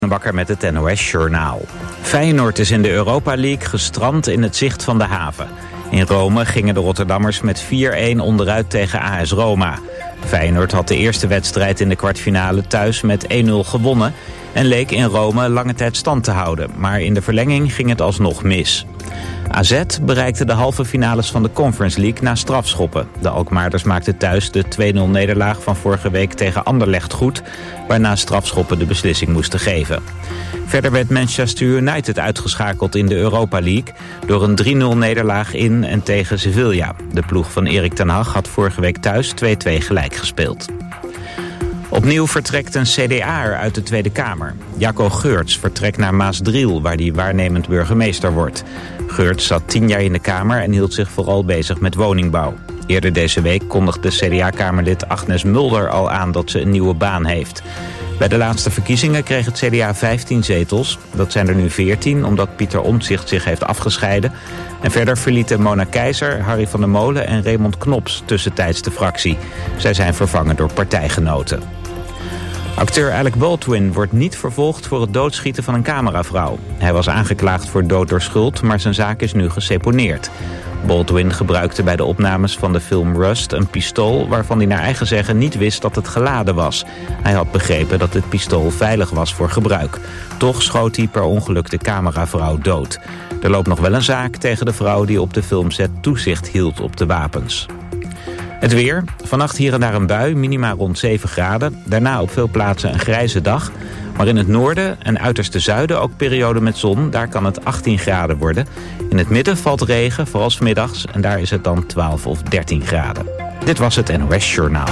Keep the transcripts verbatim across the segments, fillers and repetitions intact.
Bakker met het N O S-journaal. Feyenoord is in de Europa League gestrand in het zicht van de haven. In Rome gingen de Rotterdammers met vier-een onderuit tegen A S Roma. Feyenoord had de eerste wedstrijd in de kwartfinale thuis met één-nul gewonnen... en leek in Rome lange tijd stand te houden. Maar in de verlenging ging het alsnog mis. A Z bereikte de halve finales van de Conference League na strafschoppen. De Alkmaarders maakten thuis de twee-nul nederlaag van vorige week tegen Anderlecht goed... waarna strafschoppen de beslissing moesten geven. Verder werd Manchester United uitgeschakeld in de Europa League... door een drie-nul nederlaag in en tegen Sevilla. De ploeg van Erik ten Hag had vorige week thuis twee-twee gelijk gespeeld. Opnieuw vertrekt een C D A'er uit de Tweede Kamer. Jacco Geurts vertrekt naar Maasdriel, waar hij waarnemend burgemeester wordt. Geurts zat tien jaar in de Kamer en hield zich vooral bezig met woningbouw. Eerder deze week kondigde C D A-kamerlid Agnes Mulder al aan dat ze een nieuwe baan heeft. Bij de laatste verkiezingen kreeg het C D A vijftien zetels. Dat zijn er nu veertien, omdat Pieter Omtzigt zich heeft afgescheiden. En verder verlieten Mona Keizer, Harry van der Molen en Raymond Knops tussentijds de fractie. Zij zijn vervangen door partijgenoten. Acteur Alec Baldwin wordt niet vervolgd voor het doodschieten van een cameravrouw. Hij was aangeklaagd voor dood door schuld, maar zijn zaak is nu geseponeerd. Baldwin gebruikte bij de opnames van de film Rust een pistool... waarvan hij naar eigen zeggen niet wist dat het geladen was. Hij had begrepen dat het pistool veilig was voor gebruik. Toch schoot hij per ongeluk de cameravrouw dood. Er loopt nog wel een zaak tegen de vrouw die op de filmset toezicht hield op de wapens. Het weer. Vannacht hier en daar een bui, minima rond zeven graden. Daarna op veel plaatsen een grijze dag. Maar in het noorden en uiterste zuiden ook periode met zon. Daar kan het achttien graden worden. In het midden valt regen, vooral 's middags. En daar is het dan twaalf of dertien graden. Dit was het N O S Journaal.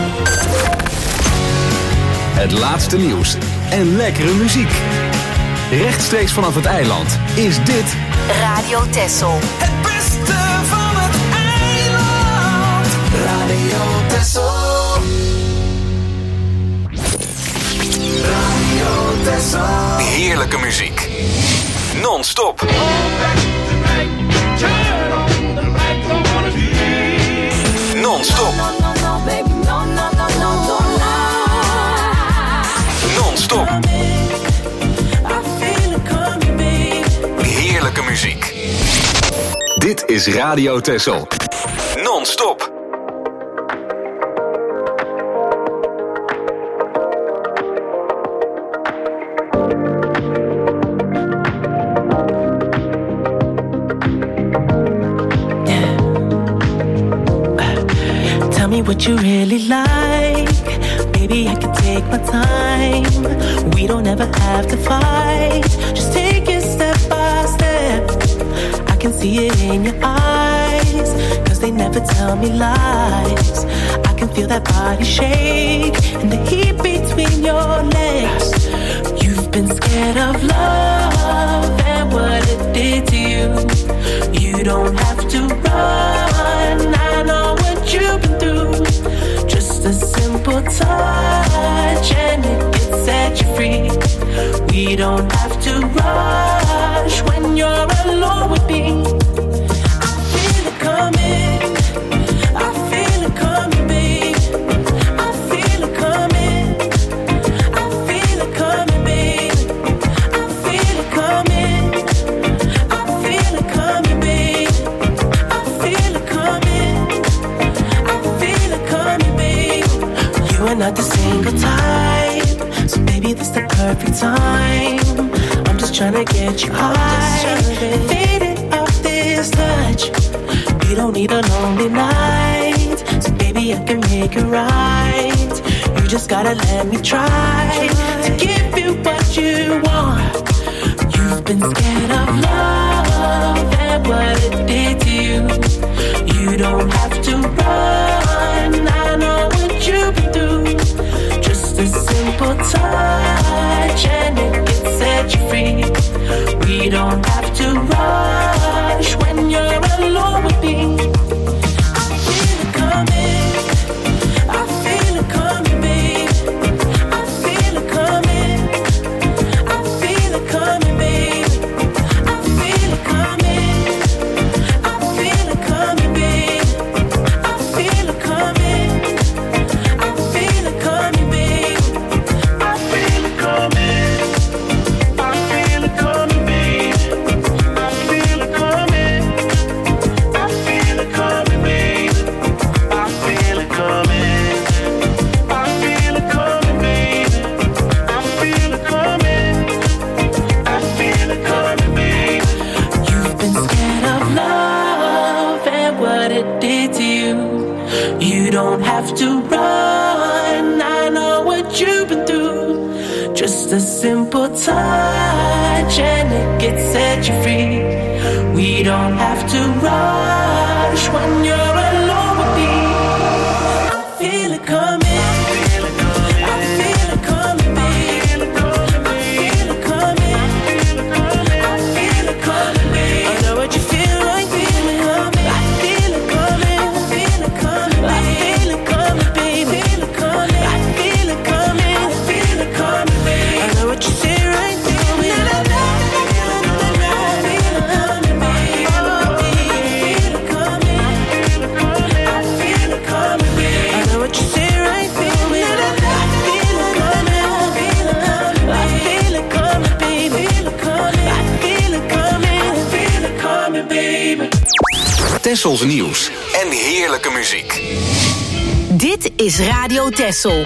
Het laatste nieuws en lekkere muziek. Rechtstreeks vanaf het eiland is dit Radio Texel. Het beste van het eiland. Radio Texel. Radio Texel. heerlijke muziek. Non-stop. Non-stop. Non-stop. Heerlijke muziek. Dit is Radio Texel. Non-stop. What you really like, baby, I can take my time. We don't ever have to fight. Just take it step by step. I can see it in your eyes, cause they never tell me lies. I can feel that body shake and the heat between your legs. You've been scared of love and what it did to you. You don't have to run, I know what you've been through. Just a simple touch and it can set you free. We don't have to rush when you're alone with me. I feel it coming, I feel it coming, babe. I feel it coming, I feel it coming, babe. I feel it coming, I feel it coming, babe. I feel it coming, I feel it coming, babe. You are not the single type, so baby, this the perfect time. I'm just tryna get you high, faded off this touch. You don't need a lonely night, so baby, I can make it right. You just gotta let me try to give you what you want. You've been scared of love and what it did to you. You don't have to run, I know what you've been through. Just a simple touch and it can set you free. We don't have to rush when you're alone with me. I feel it coming, I feel it coming, babe. I feel it coming, I feel it coming, babe. I feel it coming, I feel it coming, babe. I feel it coming, I feel it coming, babe. I feel it coming, touch and it gets set you free. We don't have to rush when you're alone with me. I feel it coming. Tessels nieuws en heerlijke muziek. Dit is Radio Tessel.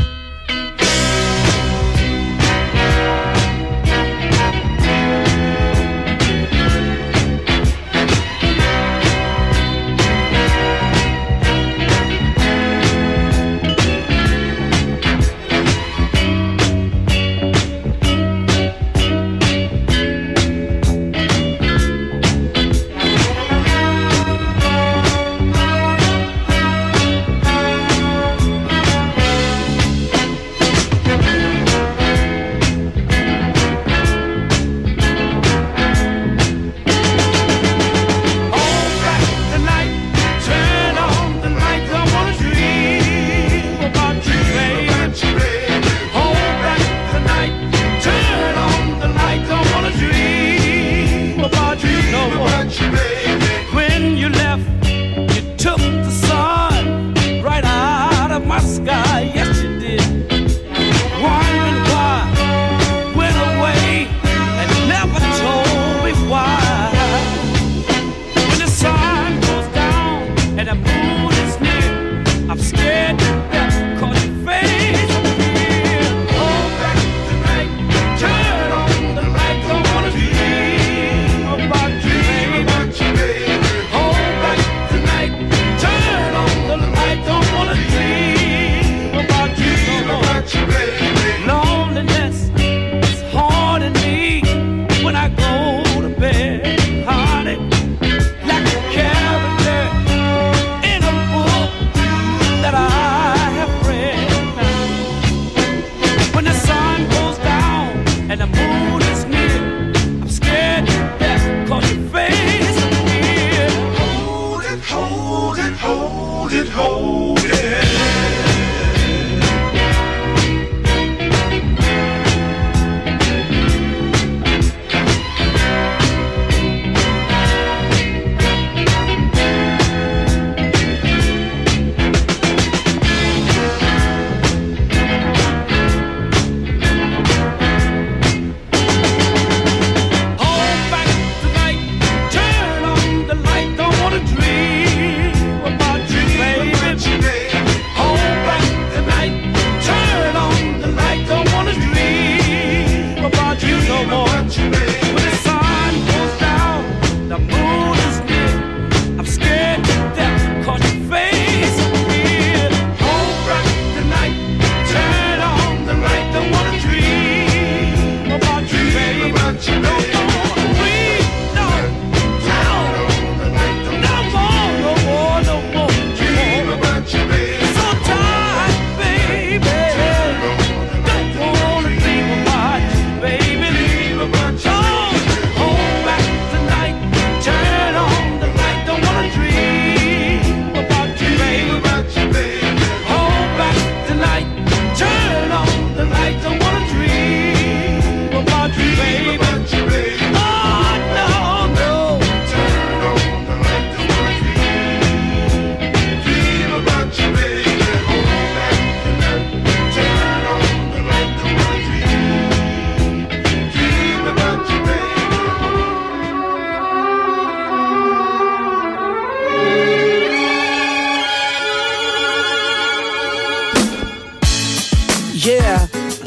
Yeah.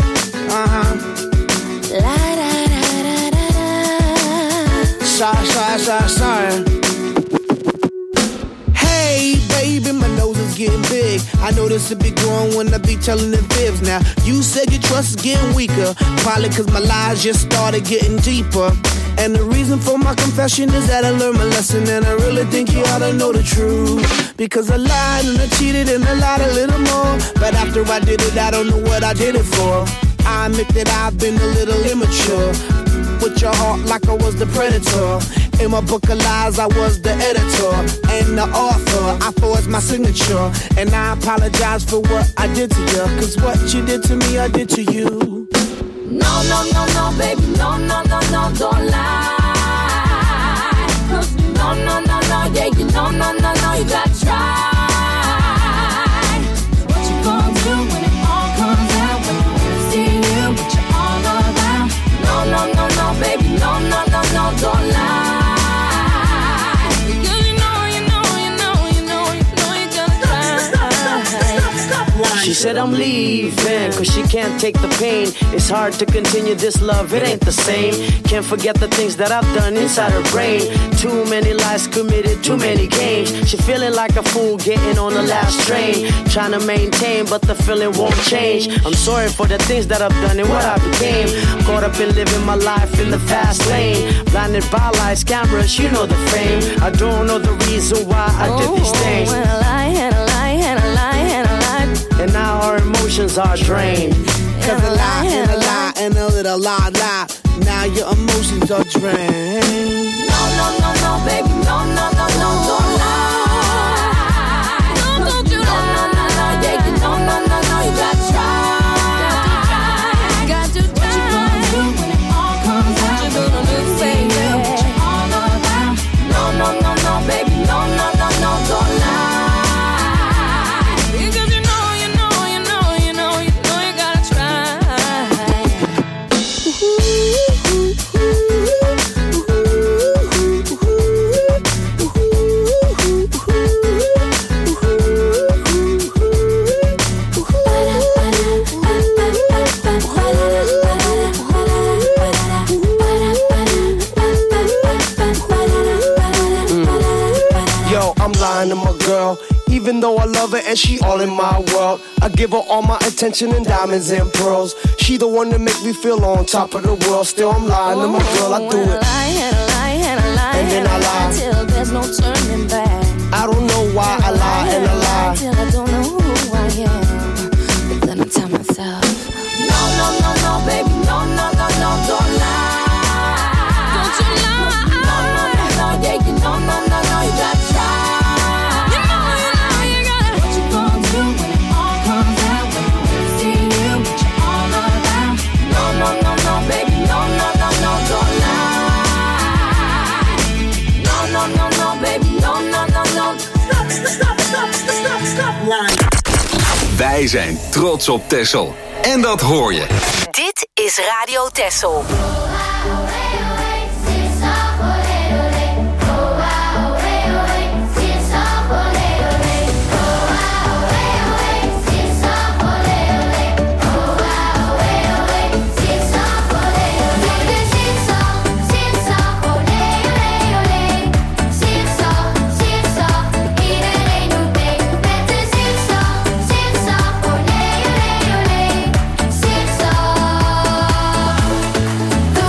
Uh-huh. La da da da da da. Shy, shy, shy, shy. Hey, baby, my nose is getting big. I know this will be growing when I be telling the fibs. Now, you said your trust is getting weaker, probably cause my lies just started getting deeper. And the reason for my confession is that I learned my lesson, and I really think you ought to know the truth. Because I lied and I cheated and I lied a little more, but after I did it, I don't know what I did it for. I admit that I've been a little immature, with your heart like I was the predator. In my book of lies, I was the editor and the author. I forged my signature, and I apologize for what I did to you, cause what you did to me, I did to you. No, no, no, no, baby, no, no, no, no, don't lie. No, no, no, no, yeah, you know, no, no, no, you gotta try. What you gonna do when it all comes out? When you see you, what you all about? No, no, no, no, baby, no, no, no, no, don't lie. Because you know, you know, you know, you know, you know you gotta try. She said I'm leaving, cause she can't take the pain. It's hard to continue this love, it ain't the same. Can't forget the things that I've done inside her brain. Too many lies committed, too many games. She feeling like a fool getting on the last train. Trying to maintain, but the feeling won't change. I'm sorry for the things that I've done and what I became. Caught up in living my life in the fast lane. Blinded by lights, cameras, you know the fame. I don't know the reason why I did these things. And a lie, and a lie, and a lie, and a lie. And now our emotions are drained. Cause a lie and a lie and a little lie, lie. Now your emotions are drained. No, no, no, no, baby, no, no, no, no, don't lie. No, don't you lie. No, no, no, no, yeah, you know, no, no, no, you gotta try. Got to try. What you gonna do when it all comes out? What you gonna do, say you, what you all about? No, no, no, no, baby, no, no, no, no, don't lie. Because you know, you know, you know, you know, you know you gotta try. Yo, I'm lying to my girl, even though I love her and she all in my world. I give her all my attention and diamonds and pearls. She the one that make me feel on top of the world. Still I'm lying to my girl, I do it. And a lie, and a lie, and a lie, And then I lie. till there's no turning back. I don't know why I lie and I lie. Till I don't know who I am. But then I tell myself, no, no, no, no, baby, no, no, no, no, don't lie. Don't you lie. No, no, no, no, yeah, you know, no, no, no, you gotta try. You know, you know, you gotta. What you gonna do when it all comes out? When you see you, what you all about? No, no, no, no, baby, no, no, no, no, don't lie. No, no, no, no, baby, no, no, no, no. Stop, stop, stop, stop, stop, stop. Wij zijn trots op Texel. En dat hoor je. Dit is Radio Texel. The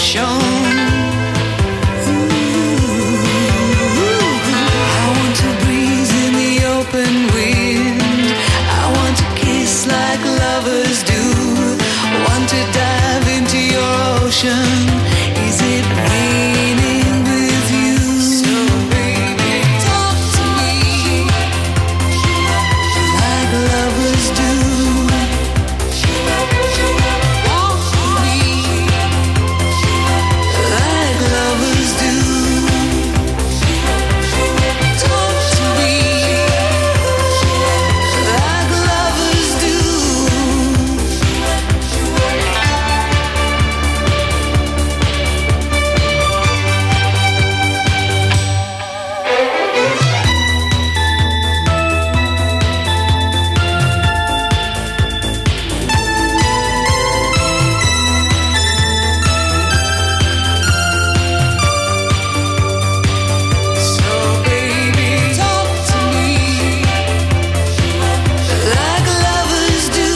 emotion. I want to breathe in the open wind. I want to kiss like lovers do. Want to dive into your ocean. Is it raining with you? So baby, talk to me like lovers do. Walk with me like lovers do. Talk to me like lovers do. So baby, talk to me like lovers do.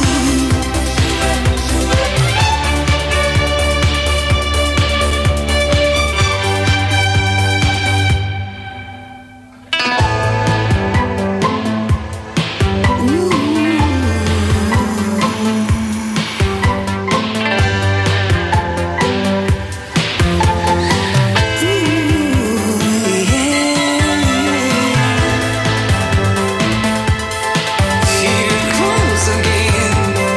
Here comes again.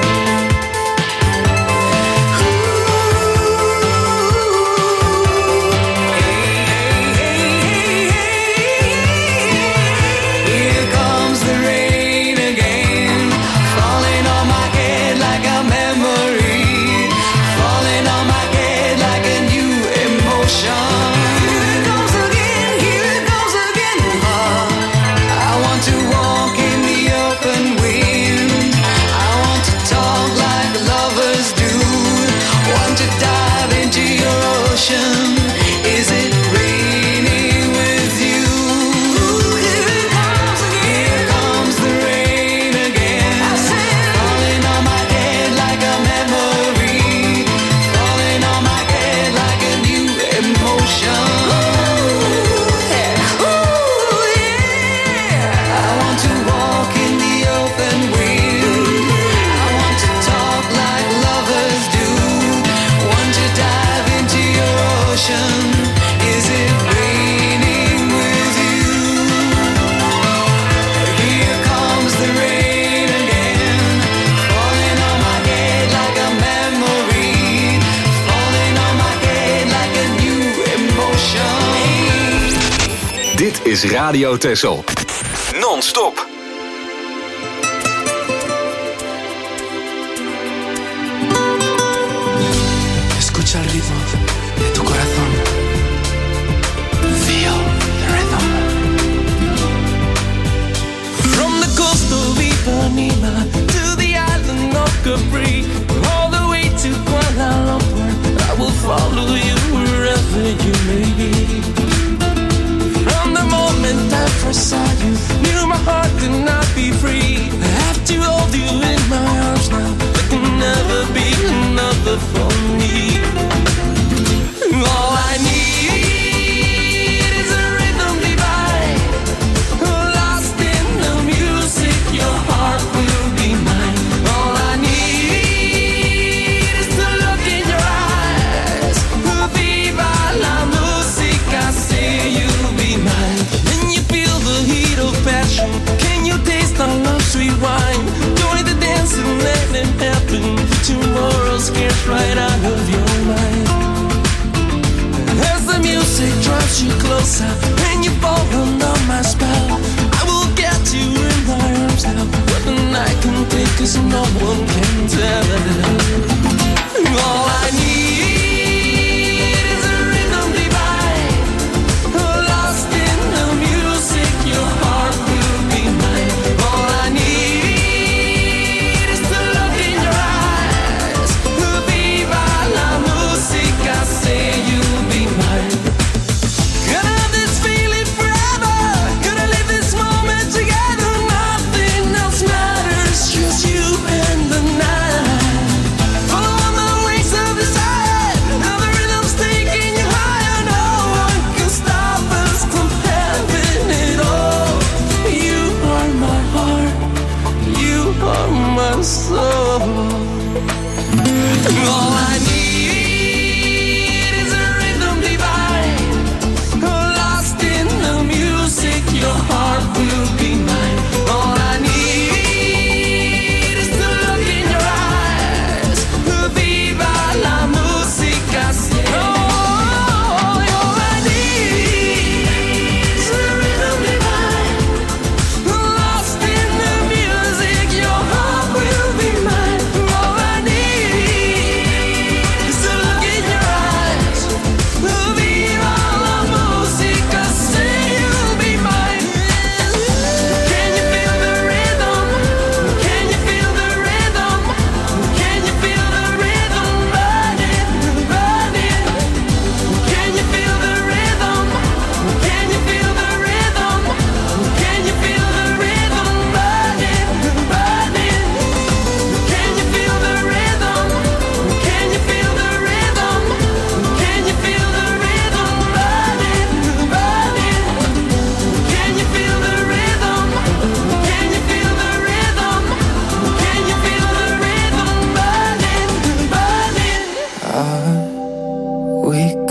Here comes the rain again, falling on my head like a memory, falling on my head like a new emotion. Here it goes again, here it goes again. Ah, I want to walk in the open wind. I want to talk like lovers do. Want to dive into your ocean. Is it raining with you? Here it comes again. Here comes the rain again. Falling on my head like a memory, falling on my head like a new emotion. Yeah. Ooh, yeah. I want to walk in the open wind. I want to talk like lovers do. Want to dive into your ocean. Is it raining with you? Here comes the rain again, falling on my head like a memory, falling on my head like a new emotion. Dit is Radio Texel. Non-stop. Escucha el ritmo de tu corazón. Feel the rhythm. From the coast of Ipanema to the island of Capri, all the way to Kuala Lumpur, I will follow you wherever you may be. From the moment I first saw you, knew my heart could not be free. I have to hold you in my arms now. There can never be another for me. All I need is a rhythm divine, lost in the music. Your heart will be mine. All I need is to look in your eyes. Viva la musica, say you'll be mine. Can you feel the heat of passion? Can you taste our love sweet wine? Join the dance and let it happen. Tomorrow scares right out of your mind. As the music drives you closer and you fall under my spell, I will get you in my arms now. But the night can take us, no one can tell. All I need is a rhythm divine, lost in the music. Your heart will be mine. All I need is to look in your eyes. Viva la musica, say you'll be mine. Gonna have this feeling forever. Gonna live this moment together. Nothing else matters, just you and the night.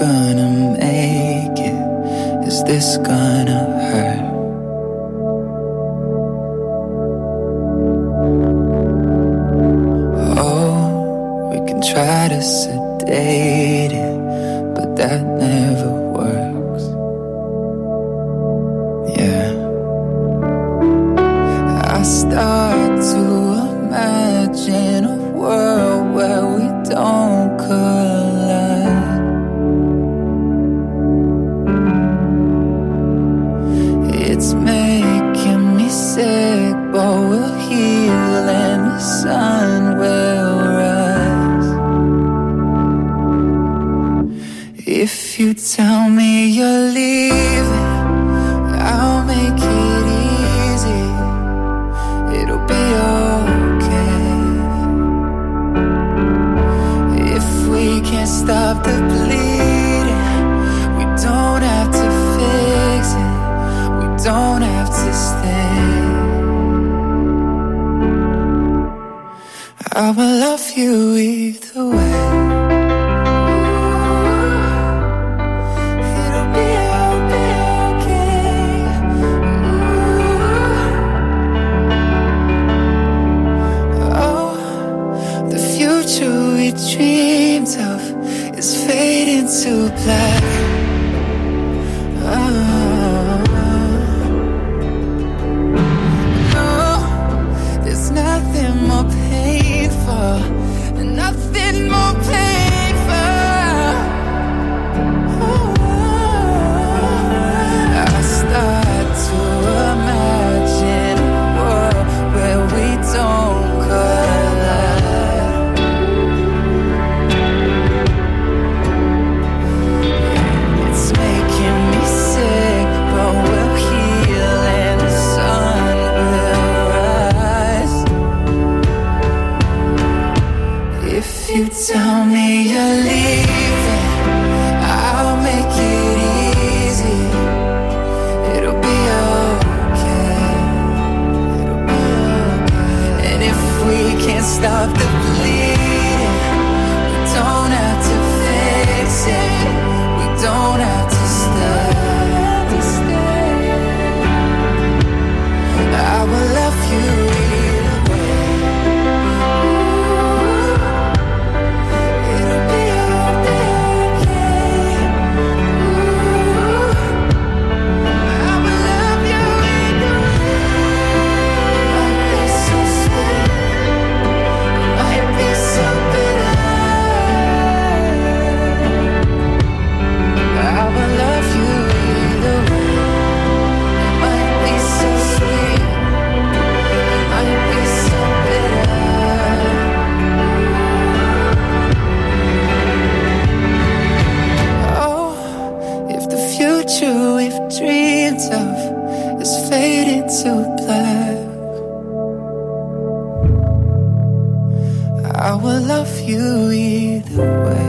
gonna make it? Is this gonna hurt? Oh, we can try to sedate it, but that never works. Yeah, I start to imagine a world where we don't collide. It's making me sick, but we'll heal and the sun will rise. If you tell me you're leaving, I'll make it easy. It'll be okay. If we can't stop the bleeding, we don't have to fix it. We don't have to stay. I will love you either way. It'll be, I'll be okay. Oh, the future we dreamed of is fading to black. Oh, no, there's nothing more painful, nothing more painful. Oh, I start to imagine a world where we don't collide. It's making me sick, but we'll heal and the sun will rise. If you tell me you're leaving, I'll make it easy. It'll be okay. It'll be okay. And if we can't stop the bleeding, we don't have to fix it. We don't have to stay. I will love you either way. It'll be, I'll be okay. I will love you either way. Might be so sweet, might be so bitter. I will love you either way. It might be so sweet, it might be so bitter. Oh, if the future we've dreamed of is fading to black, I will love you either way.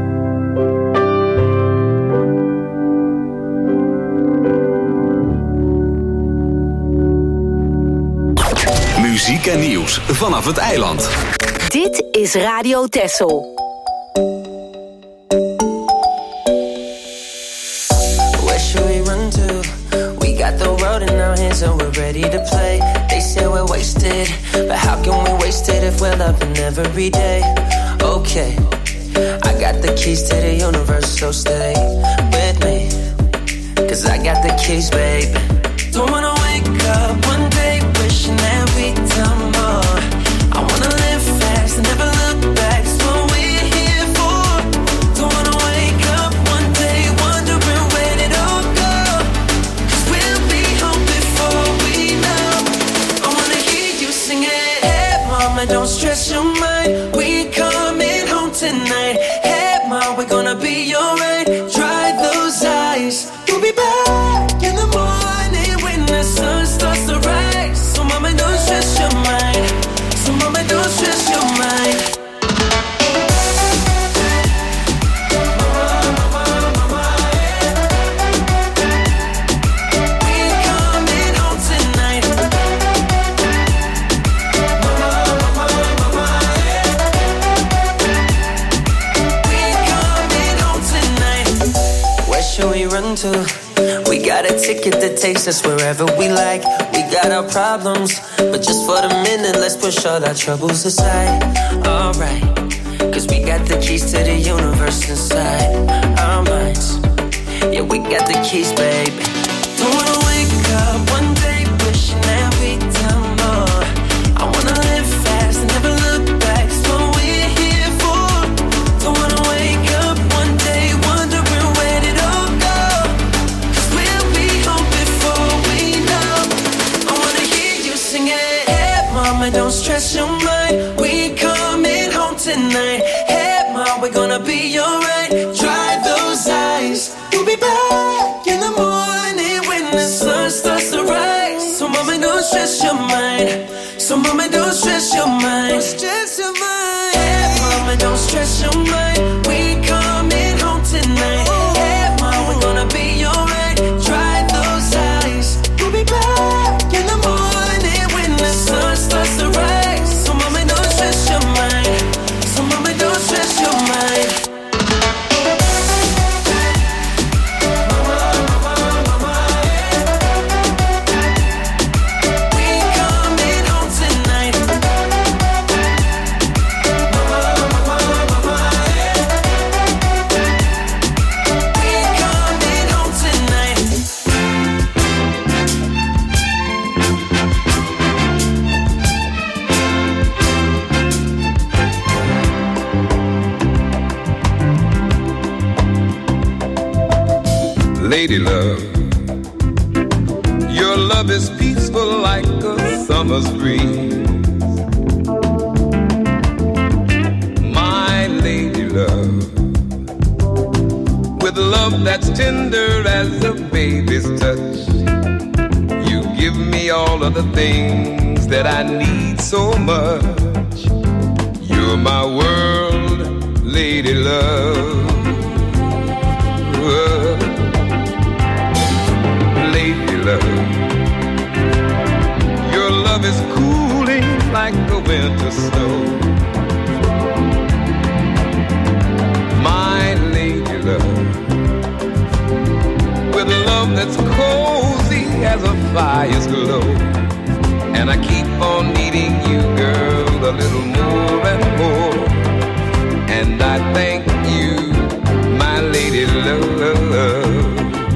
Muziek en nieuws vanaf het eiland. Dit is Radio Texel. Where should we run to? We got the world in our hands and we're ready to play. They say we're wasted, but how can we waste it if we're loving every day? Okay, I got the keys to the universe, so stay with me, 'cause I got the keys, babe. Don't wanna wake up one day wishing that we'd done more. I wanna live fast and never look back. It's what we're here for. Don't wanna wake up one day wondering where it all go. 'Cause we'll be home before we know. I wanna hear you sing it. Hey mama, don't stress your mind. We coming home tonight. Hey mom, we're gonna be alright. Dry those eyes. We'll be back in the morning when the sun starts to rise. should we run to? We got a ticket that takes us wherever we like. We got our problems, but just for the minute, let's push all our troubles aside. Alright, cause we got the keys to the universe inside our minds. Yeah, we got the keys, baby. Don't wanna wake up one day wishing that we'd done more. I wanna live fast and never look back. It's what we're here for. Don't wanna wake up one day wondering where did it all go. Cause we'll be home before we know. I wanna hear you sing it. Hey mama, don't stress your mind. We coming home tonight. Hey mom, we're gonna be alright. Dry those eyes. We'll be back in the morning when the sun starts to rise. So mama, don't stress your mind. So mama, don't stress your mind. Don't stress your mind. Hey mama, don't stress your mind. We coming home tonight. Hey mom, we're gonna be alright. Dry those eyes. We'll be back in the morning when the sun starts to rise. So mama, don't stress your mind. So mama, don't stress your mind. Lady love, your love is peaceful like a summer's breeze. My lady love, with love that's tender as a baby's touch, you give me all of the things that I need so much. You're my world, lady love. Lady love, your love is cooling like the winter snow. My lady love, with love that's cozy as a fire's glow. And I keep on needing you, girl, a little more and more. And I thank you, my lady love.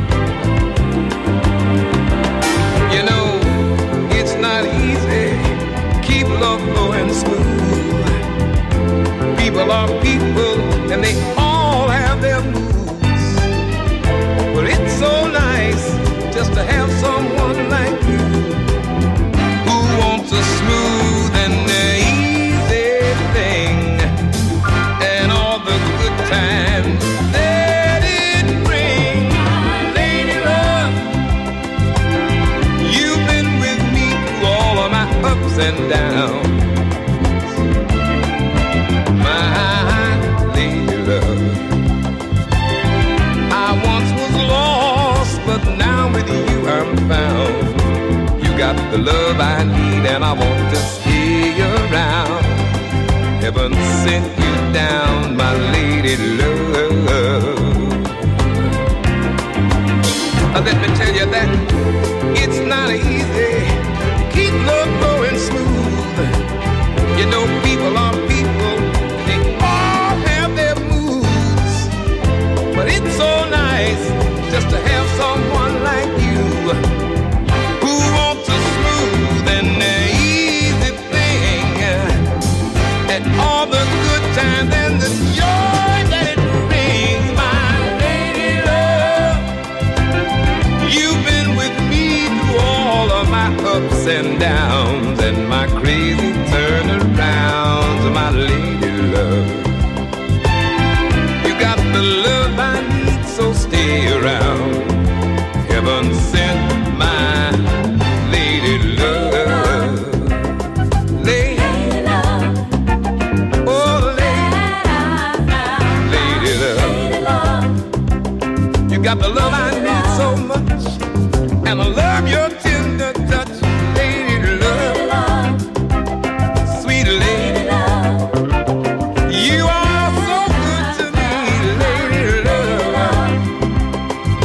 You know, it's not easy, keep love flowing smooth. People are people, and they all have their moods. But it's so nice just to have someone like you, who wants a smooth and easy thing, and all the good times that it brings. Lady love, you've been with me through all of my ups and downs. My lady love, I once was lost, but now with you I'm found. You got the love I need, and I want to stay around. Heaven sent you down, my lady love. Uh, Let me tell you that it's not easy. Keep love flowing smooth. You know, people are people, they all have their moods. But it's so nice just to have someone like you, who wants a smooth and easy thing, and all the good times and the joy that it brings. My lady love, you've been with me through all of my ups and downs and my crazy turnarounds. My lady love, you got the love I need, so stay around. Heaven sent my lady love. Lady love, oh lady, lady love, you got the love I need so much, and I love your tender touch. Lady love, sweet lady love, you are so good to me. Lady love,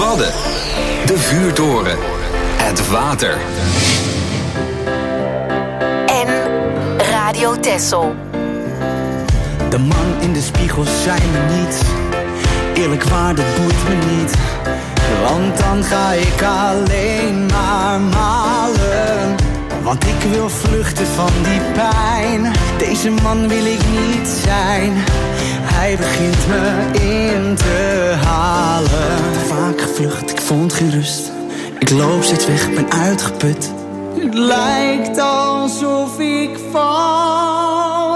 Wadden, de vuurtoren, het water. En Radio Texel. De man in de spiegel zei me niets. Eerlijk waar, dat boeit me niet. Want dan ga ik alleen maar malen. Want ik wil vluchten van die pijn. Deze man wil ik niet zijn. Hij begint me in te halen. Te vaak gevlucht, ik vond geen rust. Ik loop steeds weg, ben uitgeput. Het lijkt alsof ik val.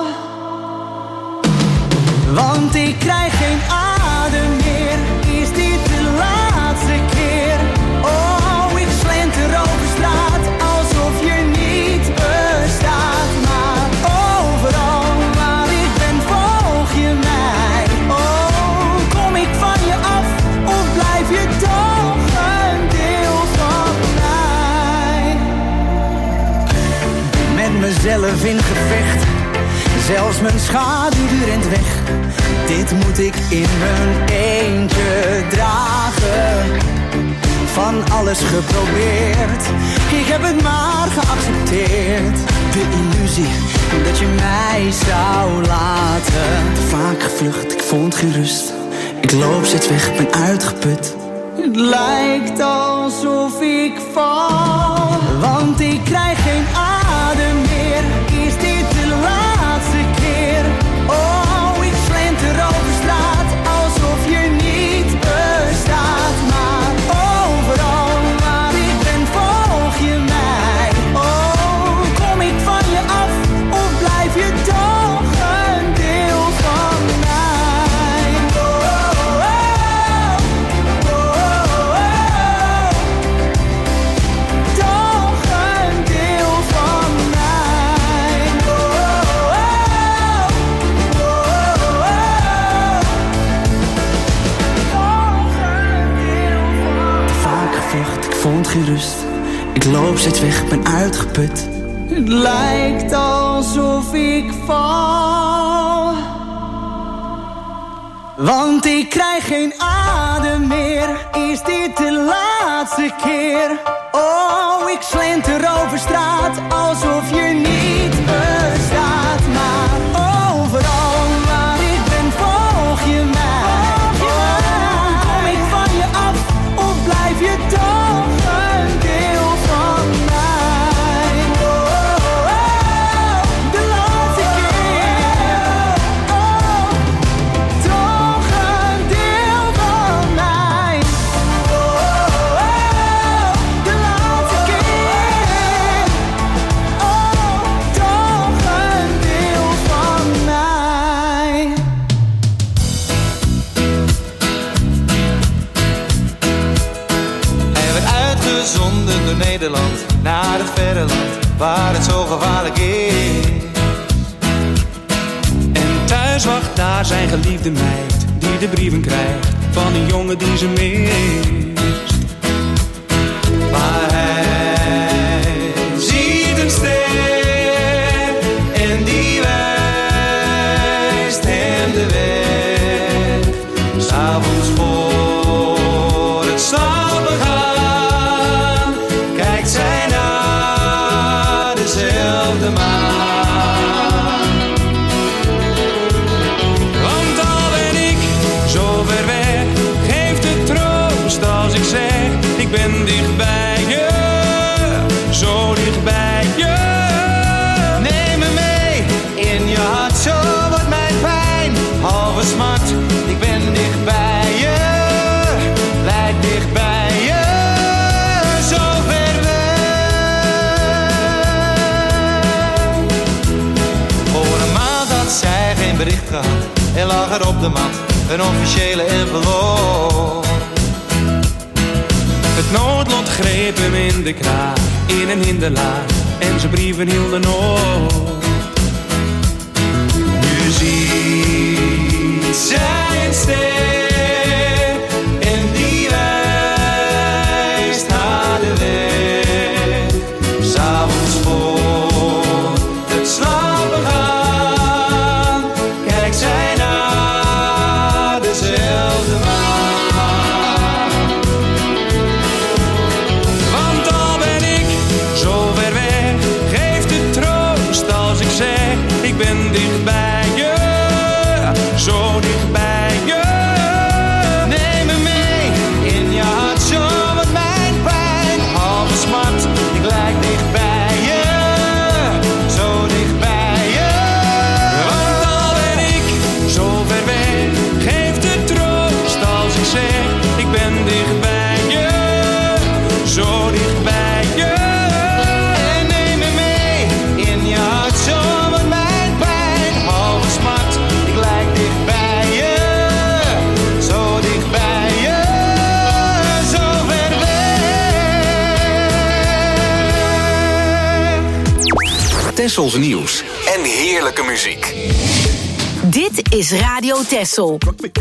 Want ik krijg geen adem meer. Is dit de laatste keer? Oh, ik slenter over straat alsof je niet bestaat. Maar overal waar ik ben volg je mij. Oh, kom ik van je af of blijf je toch een deel van mij? Met mezelf in gevecht. Zelfs mijn schaduw rent weg. Dit moet ik in mijn eentje dragen. Van alles geprobeerd. Ik heb het maar geaccepteerd. De illusie dat je mij zou laten. Te vaak gevlucht, ik vond geen rust. Ik loop steeds weg, ben uitgeput. Het lijkt alsof ik val. Want ik krijg geen adem meer. Is dit de laatste keer? Oh, ik slenter over straat alsof je niet bestaat. Maar overal waar ik ben volg je mij. Oh, kom ik van je af of blijf je toch een deel van mij? Oh, oh, oh, oh, oh. Toch een deel van mij. Oh, oh, oh, oh, oh. Te vaak gevlucht, ik vond geen rust. Ik loop steeds weg, ben uitgeput. Het lijkt alsof ik val. Want ik krijg geen adem meer. Is dit de laatste keer? Oh, ik slenter over straat alsof je niet bestaat. Maar overal waar ik ben volg je mij. Oh, kom ik van je af of blijf je toch een deel van mij? Oh, oh, oh, de laatste keer. Oh, toch een deel van mij. Oh, oh, oh, de laatste keer. Oh, toch een deel van mij. Hij werd uitgezonden door Nederland naar het verre land waar het zo gevaarlijk is. En thuis wacht daar zijn geliefde meid die de brieven krijgt van een jongen die ze mist. Maar hij ziet een ster en die wijst hem de weg. 'S Avonds voor het slapen gaan kijkt zij naar dezelfde maan. Want al ben ik zo ver weg, geeft het troost als ik zeg: ik ben dicht bij je, zo dicht bij je. Neem me mee in je hart, zo wordt mijn pijn halve smart. Ik ben dicht bij je, blijf dicht bij je, zo ver weg. Voor een maand had zij geen bericht gehad en lag er op de mat een officiële envelop. Het noodlot greep hem in de kraag, in een hinderlaag, en zijn brieven hielden op. Nu ziet zij een ster en die wijst haar de weg. 'S Avonds voor het slapen gaan kijkt zij naar dezelfde maan. ik zeg, ik ben dicht bij je, zo dicht bij je. Neem me mee in je hart, zo met mijn pijn. Halve smart, ik lijk dicht bij je, zo dicht bij je. Want al ben ik zo ver weg, geeft het troost als ik zeg, ik ben dicht bij je, zo dicht bij je. En neem me mee in je hart, zo met mijn pijn. Halve smart, ik lijk dicht bij je, zo dicht bij je, zo ver weg. Tessels nieuws en heerlijke muziek. Dit is Radio Tessel.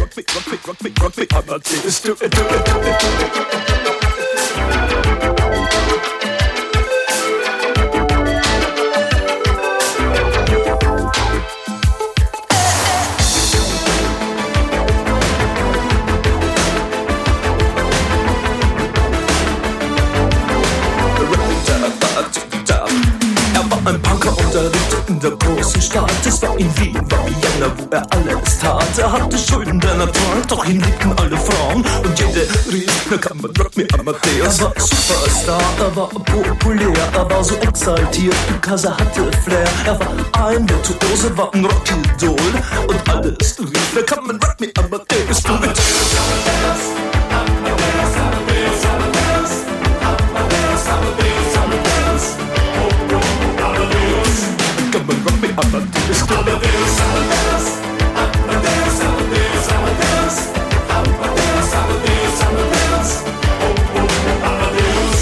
Ein Punker unterrichtet in der großen Stadt. Es war in Wien, war Vienna, wo er alles tat. Er hatte Schulden, denn er trank, doch ihn liebten alle Frauen. Und jede rief, na kann man Rock me Amadeus. Er war Superstar, er war populär, er war so exaltiert, because er hatte Flair. Er war ein Virtuose, war ein Rockidol. Und alles rief, na kann man Rock me Amadeus. Du mit Amadeus, Amadeus, Amadeus, Amadeus, Amadeus, Amadeus, Amadeus, Amadeus, Amadeus, oh, oh, Amadeus.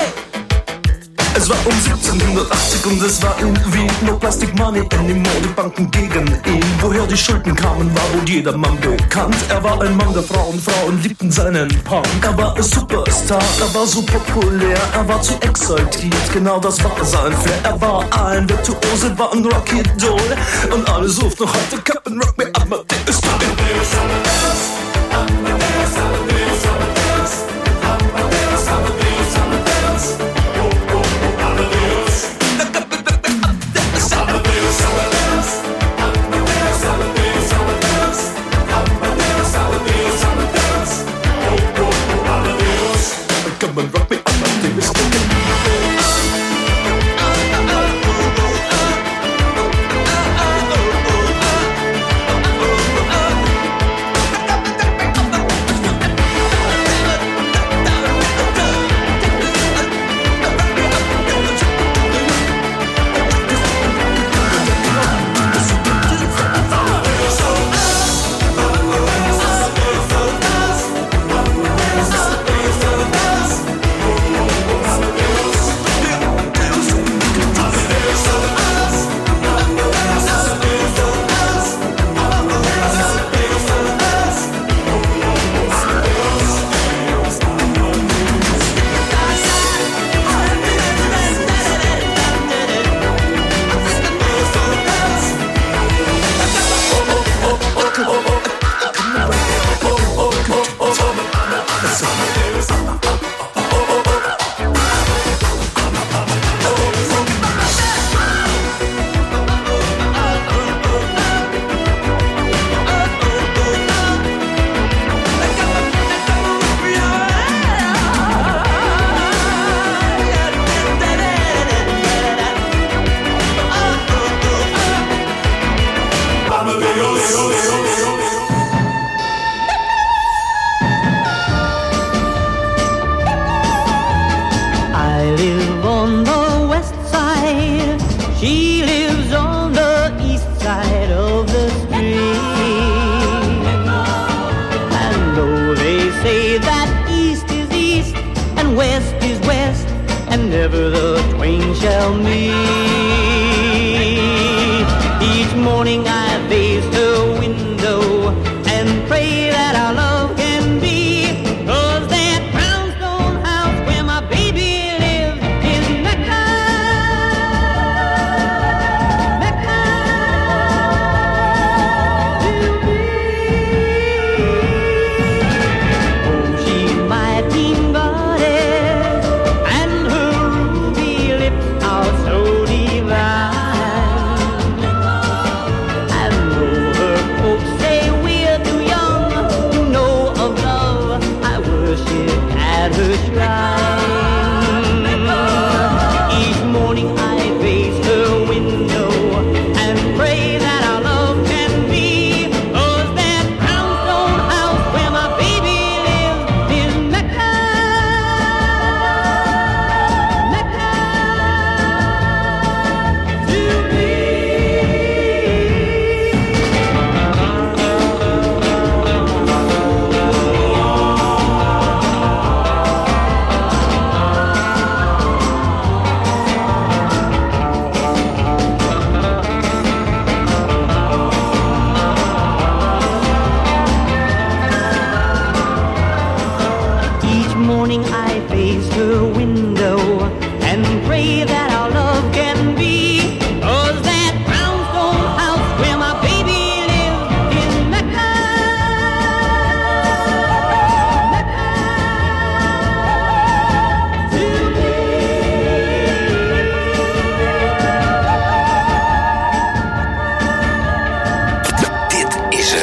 Es war um siebzehnhundertachtzig und es war in Wien. No Plastic Money anymore, die Banken gegen ihn. Woher die Schulden kamen, war wohl jedermann bekannt. Er war ein Mann der Frauen, Frauen liebten seinen Punk. Er war ein Superstar, er war so populär, er war zu exaltiert, genau das war sein Flair. Er war ein Virtuose, war ein Rockidol. Und alle suchten noch heute Captain Rock me Amadeus. Amadeus, Amadeus, Amadeus, Amadeus, Amadeus, Amadeus, Amadeus, Amadeus, oh, oh, Amadeus. Amadeus, Amadeus, Amadeus, Amadeus, Amadeus, Amadeus, Amadeus, Amadeus, oh, oh, Amadeus. Come on, rock me Amadeus. And her ruby lips are so divine.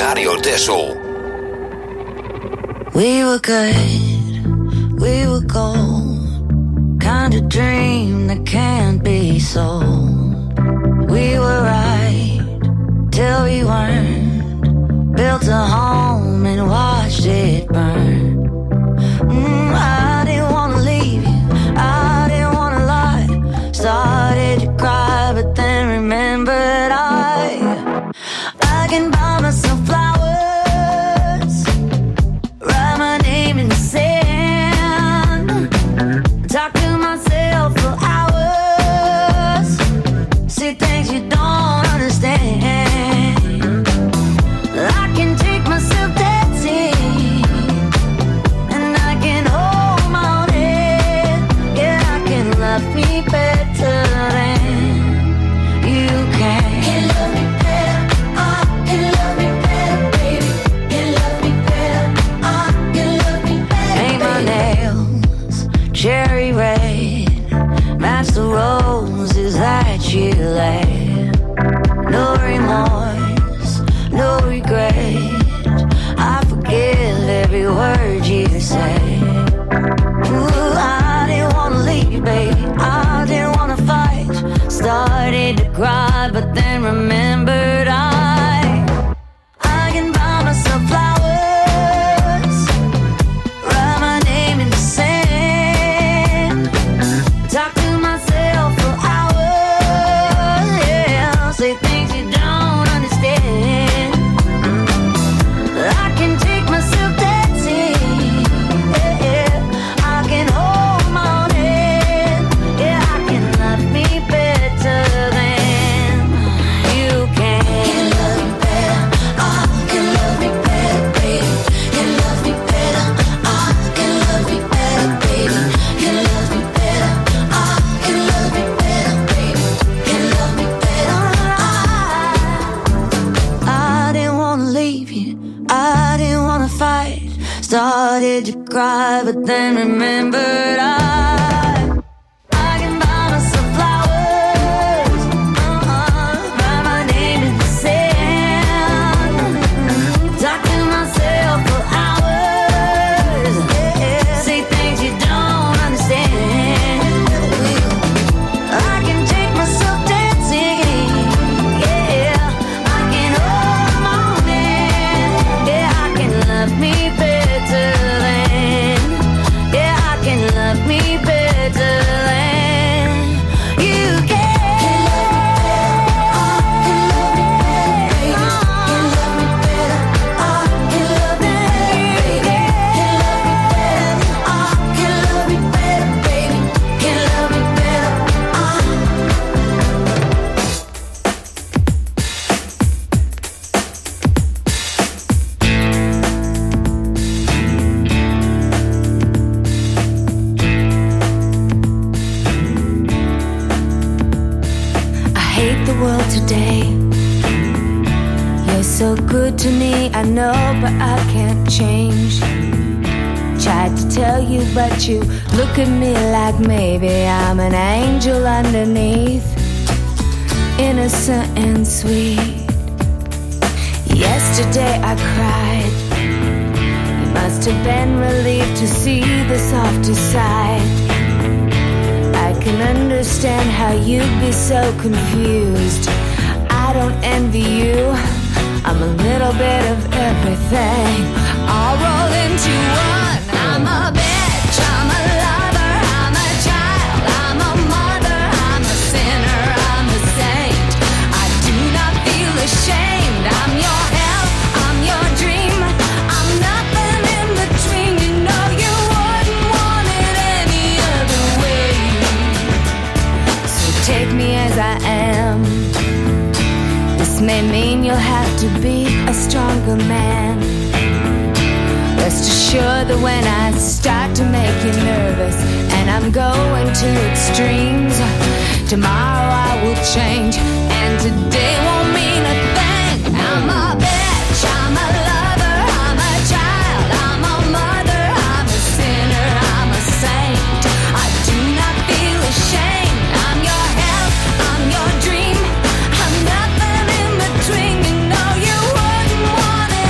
Radio Texel. We were good, we were gold, kind of dream that can't be sold. We were right till we weren't, built a home and watched it burn. Mm, I didn't wanna leave you, I didn't wanna lie. Started to cry, but then remembered I I can buy myself flowers, write my name in the sand, talk to myself for hours, see things you don't understand. I can take myself dancing, and I can hold my own head. Yeah, I can love me better than you can. Can love me better, I can love me better, baby. Can love me better, I can love me better. Paint my nails cherry red, match the roses that you laid. No remorse, no regret, I forgive every word you say. Ooh, I didn't wanna leave you, baby, I didn't wanna fight. Started to cry, but then remembered I I can buy myself flowers, write my name in the sand, talk to myself for hours, yeah, say things you don't understand. I can take myself dancing, yeah, yeah. I can hold my own head, yeah, I can love me better than you can. Can love me better, I can love me better, baby. Can love me better, I can love me better, baby. Can love me better, I can love me better, baby. Can love me better, I I didn't wanna leave you, I didn't wanna fight. Started to cry, but then remembered I I can buy myself flowers, uh-uh, write my name in the sand, talk to myself for hours, yeah, say things you don't understand. I can take myself dancing, yeah, I can hold my own hand, yeah, I can love me better than, yeah, I can love me better than you can. Can love me better, I can love me better, I can love me better, baby. Can love me better, I I hate the world today. You're so good to me, I know, but I can't change. Tried to tell you, but you look at me like maybe I'm an angel underneath, innocent and sweet. Yesterday I cried. You must have been relieved to see the softer side. I can understand how you'd be so confused. I don't envy you, I'm a little bit of everything, all rolled into one. I'm a bitch, I'm a lover, I'm a child, I'm a mother, I'm a sinner, I'm a saint. I do not feel ashamed. I'm your hell, I'm your dream, I'm nothing in between. You know you wouldn't want it any other way. So take me as I am. This may mean you'll have to be a stronger man. Rest assured that when I start to make you nervous and I'm going to extremes, tomorrow I will change and today won't mean a thing. I'm a bitch, I'm a lover, I'm a child, I'm a mother, I'm a sinner, I'm a saint. I do not feel ashamed. I'm your hell, I'm your dream, I'm nothing in between. You know you wouldn't want it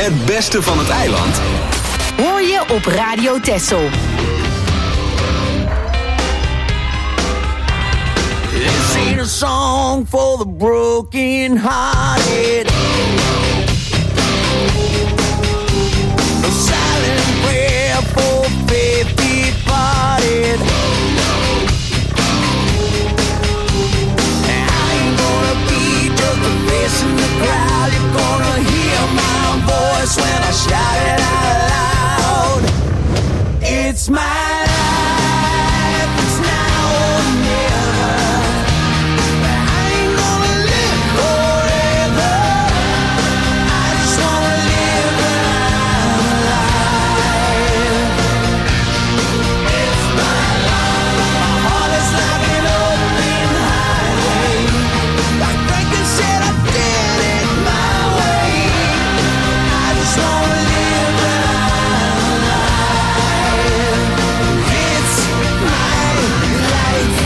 Het beste van het eiland hoor je op Radio Texel. This ain't a song for the broken hearted. A silent prayer for faith departed. I ain't gonna be just a face in the crowd. You're gonna hear my voice when I shout it out loud. It's my life, it's now or never. I ain't gonna live forever. I just wanna live when I'm alive. It's my life. My heart is like an open highway. Like Franklin said, I did it my way. I just wanna live when I'm alive. It's my life.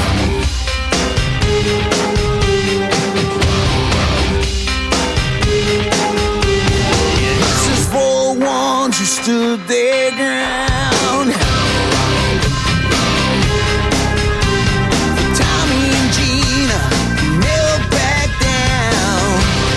This is for the ones who stood their ground. For Tommy and Gina, who never back down.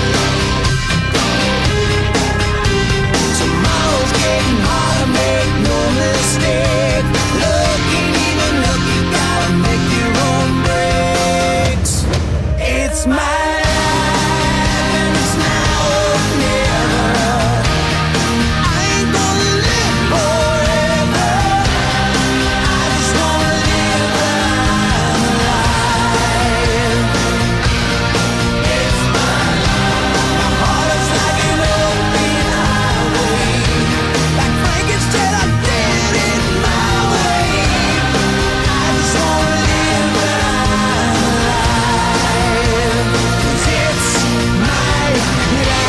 Tomorrow's getting harder, make no mistake. Look ain't even look, you gotta make your own breaks. It's my life and it's now or never. I ain't gonna live forever. I just wanna live when I'm alive. It's my life. My heart is like an open highway. Like Frankenstein, I did it my way. I just wanna live when I'm alive. 'Cause it's my life.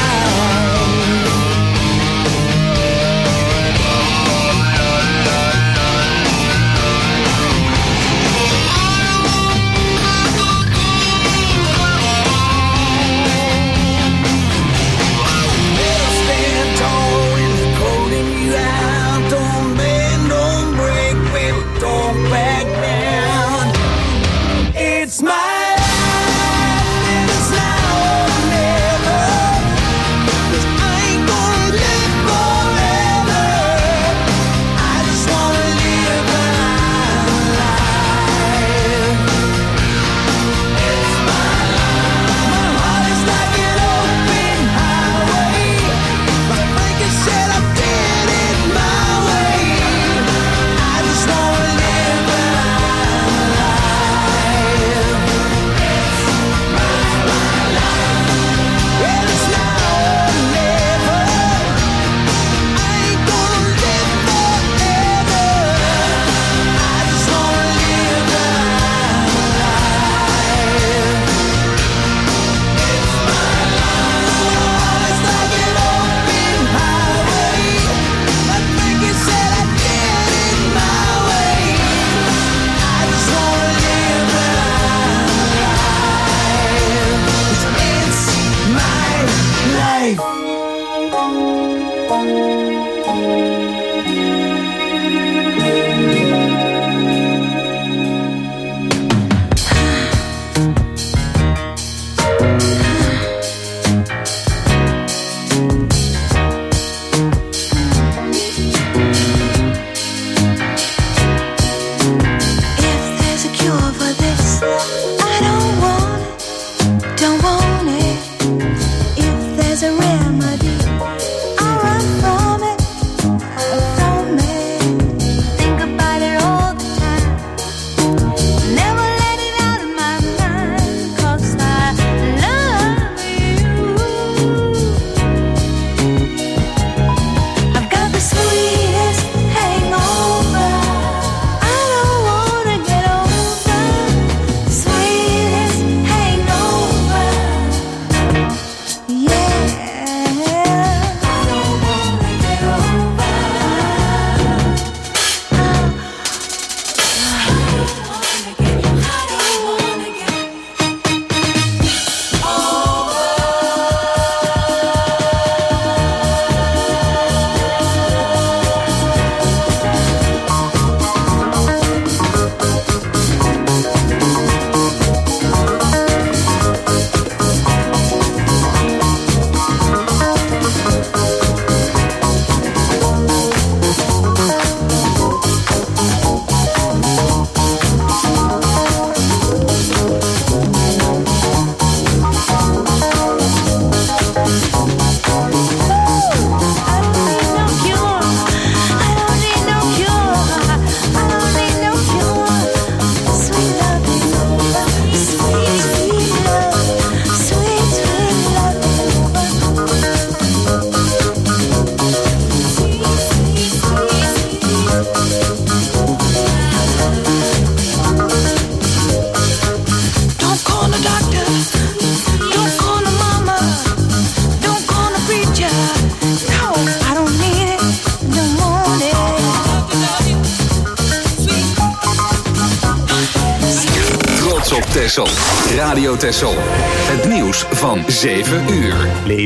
Never stand tall when they're holding you out. Don't bend, don't break, baby, don't back down. It's my life and it's now or never. 'Cause I ain't gonna live forever. I just wanna live when I'm alive. It's my life. My heart is like an open highway. Like Franklin said, I did it my way. I just wanna live when I'm alive. It's my life. And it's now or never. I ain't gonna live forever. I just wanna live when I'm alive. It's my life. My heart is like an open highway. Like Frankie said, I did it my way. I just wanna live when I'm alive. 'Cause it's my life. If there's a cure for this, I don't want it, don't want it. If there's a remedy Texel. Radio Texel. Het nieuws van zeven uur.